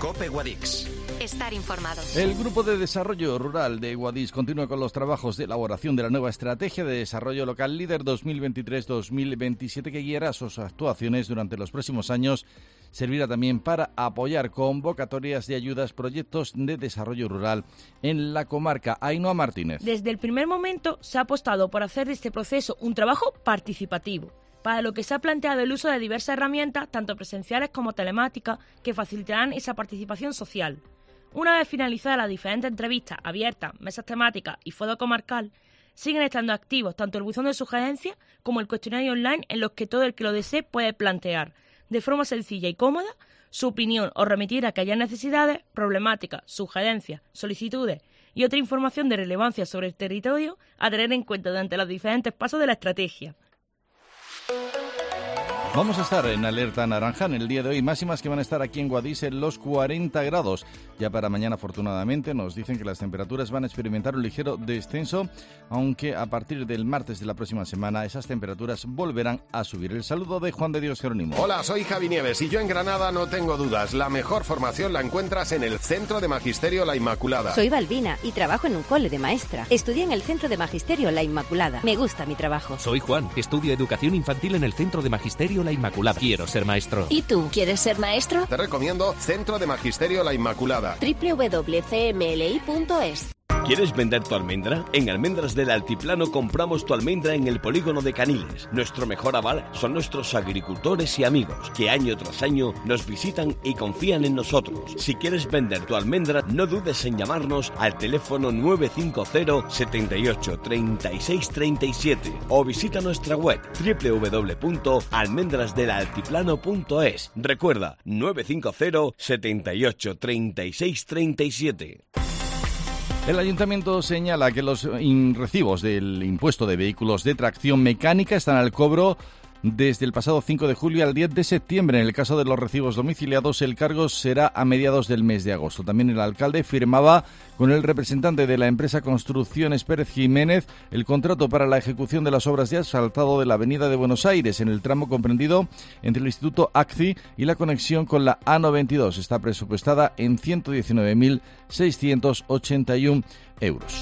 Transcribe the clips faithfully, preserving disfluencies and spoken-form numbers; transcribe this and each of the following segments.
COPE Guadix. Estar informado. El Grupo de Desarrollo Rural de Guadix continúa con los trabajos de elaboración de la nueva Estrategia de Desarrollo Local Líder dos mil veintitrés dos mil veintisiete que guiará sus actuaciones durante los próximos años. Servirá también para apoyar convocatorias de ayudas, proyectos de desarrollo rural en la comarca. Ainhoa Martínez. Desde el primer momento se ha apostado por hacer de este proceso un trabajo participativo, para lo que se ha planteado el uso de diversas herramientas, tanto presenciales como telemáticas, que facilitarán esa participación social. Una vez finalizadas las diferentes entrevistas abiertas, mesas temáticas y foro comarcal, siguen estando activos tanto el buzón de sugerencias como el cuestionario online en los que todo el que lo desee puede plantear, de forma sencilla y cómoda, su opinión o remitir a aquellas necesidades, problemáticas, sugerencias, solicitudes y otra información de relevancia sobre el territorio a tener en cuenta durante los diferentes pasos de la estrategia. Vamos a estar en alerta naranja en el día de hoy, máximas que van a estar aquí en Guadix en los cuarenta grados. Ya para mañana, afortunadamente, nos dicen que las temperaturas van a experimentar un ligero descenso, aunque a partir del martes de la próxima semana esas temperaturas volverán a subir. El saludo de Juan de Dios Jerónimo. Hola, soy Javi Nieves y yo en Granada no tengo dudas. La mejor formación la encuentras en el Centro de Magisterio La Inmaculada. Soy Balbina y trabajo en un cole de maestra. Estudié en el Centro de Magisterio La Inmaculada. Me gusta mi trabajo. Soy Juan, estudio Educación Infantil en el Centro de Magisterio La Inmaculada. Quiero ser maestro. ¿Y tú, quieres ser maestro? Te recomiendo Centro de Magisterio La Inmaculada. doble u doble u doble u punto c m l i punto es. ¿Quieres vender tu almendra? En Almendras del Altiplano compramos tu almendra en el polígono de Caniles. Nuestro mejor aval son nuestros agricultores y amigos, que año tras año nos visitan y confían en nosotros. Si quieres vender tu almendra, no dudes en llamarnos al teléfono nueve cinco cero, setenta y ocho, treinta y seis, treinta y siete o visita nuestra web doble u doble u doble u punto almendras del altiplano punto es. Recuerda, nueve cinco cero, setenta y ocho, treinta y seis, treinta y siete. El Ayuntamiento señala que los recibos del impuesto de vehículos de tracción mecánica están al cobro desde el pasado cinco de julio al diez de septiembre. En el caso de los recibos domiciliados, el cargo será a mediados del mes de agosto. También el alcalde firmaba con el representante de la empresa Construcciones Pérez Jiménez el contrato para la ejecución de las obras de asfaltado de la Avenida de Buenos Aires en el tramo comprendido entre el Instituto A C C I y la conexión con la A noventa y dos. Está presupuestada en ciento diecinueve mil seiscientos ochenta y uno euros.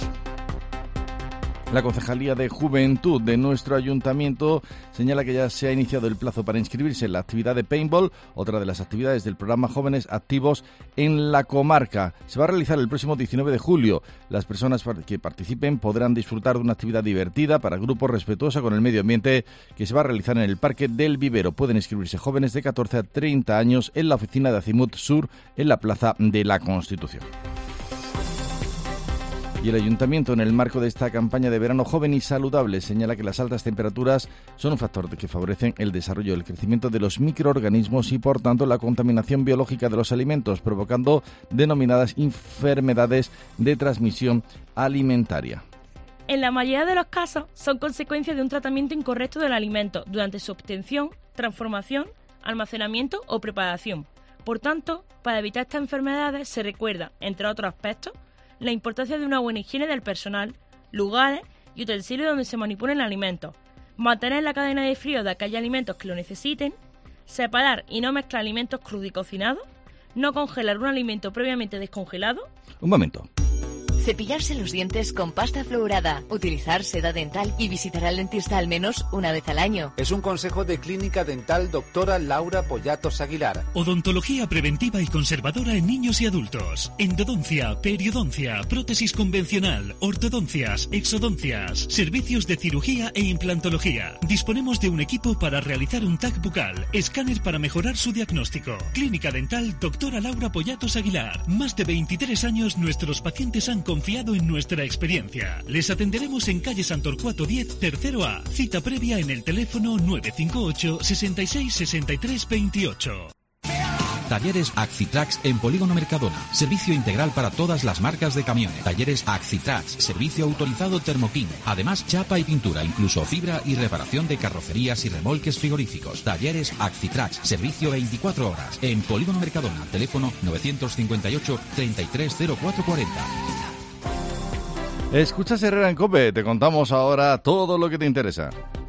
La Concejalía de Juventud de nuestro Ayuntamiento señala que ya se ha iniciado el plazo para inscribirse en la actividad de paintball, otra de las actividades del programa Jóvenes Activos en la comarca. Se va a realizar el próximo diecinueve de julio. Las personas que participen podrán disfrutar de una actividad divertida para grupos, respetuosa con el medio ambiente, que se va a realizar en el Parque del Vivero. Pueden inscribirse jóvenes de catorce a treinta años en la oficina de Azimut Sur en la Plaza de la Constitución. Y el Ayuntamiento, en el marco de esta campaña de verano joven y saludable, señala que las altas temperaturas son un factor que favorecen el desarrollo y el crecimiento de los microorganismos y, por tanto, la contaminación biológica de los alimentos, provocando denominadas enfermedades de transmisión alimentaria. En la mayoría de los casos son consecuencia de un tratamiento incorrecto del alimento durante su obtención, transformación, almacenamiento o preparación. Por tanto, para evitar estas enfermedades se recuerda, entre otros aspectos, la importancia de una buena higiene del personal, lugares y utensilios donde se manipulen alimentos, mantener la cadena de frío de aquellos alimentos que lo necesiten, separar y no mezclar alimentos crudos y cocinados, no congelar un alimento previamente descongelado. Un momento. Cepillarse los dientes con pasta fluorada, utilizar seda dental y visitar al dentista al menos una vez al año. Es un consejo de Clínica Dental doctora Laura Pollatos Aguilar. Odontología preventiva y conservadora en niños y adultos. Endodoncia, periodoncia, prótesis convencional, ortodoncias, exodoncias, servicios de cirugía e implantología. Disponemos de un equipo para realizar un tag bucal, escáner para mejorar su diagnóstico. Clínica Dental doctora Laura Pollatos Aguilar. Más de veintitrés años nuestros pacientes han confiado en nuestra experiencia. Les atenderemos en calle San Torcuato diez, tercero A. Cita previa en el teléfono nueve cinco ocho, sesenta y seis, sesenta y tres, veintiocho. Talleres Accitrax en Polígono Mercadona. Servicio integral para todas las marcas de camiones. Talleres Accitrax. Servicio autorizado Thermoking. Además, chapa y pintura, incluso fibra y reparación de carrocerías y remolques frigoríficos. Talleres Accitrax. Servicio veinticuatro horas. En Polígono Mercadona. Teléfono nueve cinco ocho, treinta y tres, cero cuatro cuarenta. Escuchas Herrera en COPE. Te contamos ahora todo lo que te interesa.